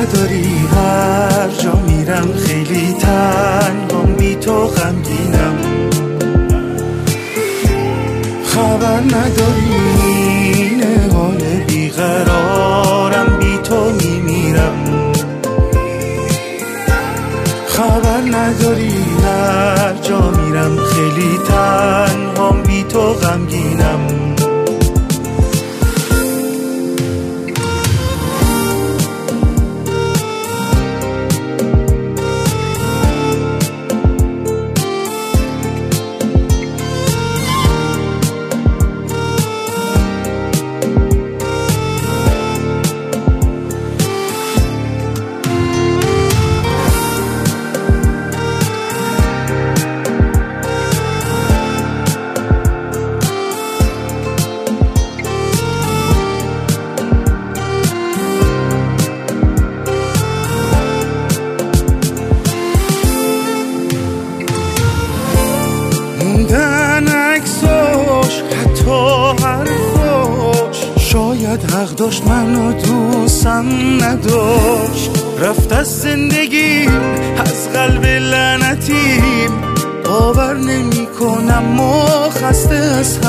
نداری، هر جا میرم خیلی تنهام، بی تو غمگینم. خبر نداری این حال بیقرارم، بی تو میمیرم. خبر نداری هر جا میرم خیلی تنهام، بی تو غمگینم. موندن عکساش حتی حرفاش، شاید حق داشت منو دوستم نداشت. رفت از زندگیم از قلب لعنتیم، باور نمی کنم ما خسته از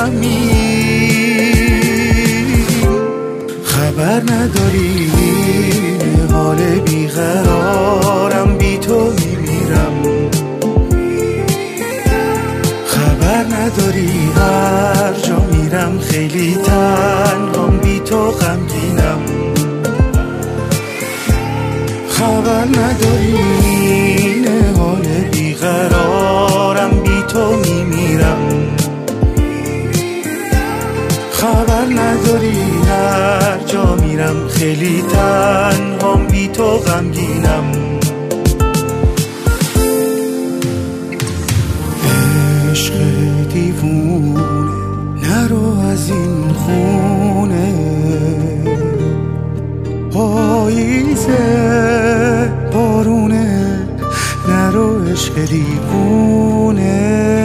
همین. خبر نداری حال بیقرارم، بی تو میمیرم. خبر نداری هر جا میرم خیلی تنهام، بی تو غمگینم. خبر نداری این حال بیقرارم، بی تو میمیرم. خبر نداری هر جا میرم خیلی تنهام، بی تو غمگینم. عشق دیوونه نرو از این خونه، پاییزه بارونه نرو عشق دیوونه.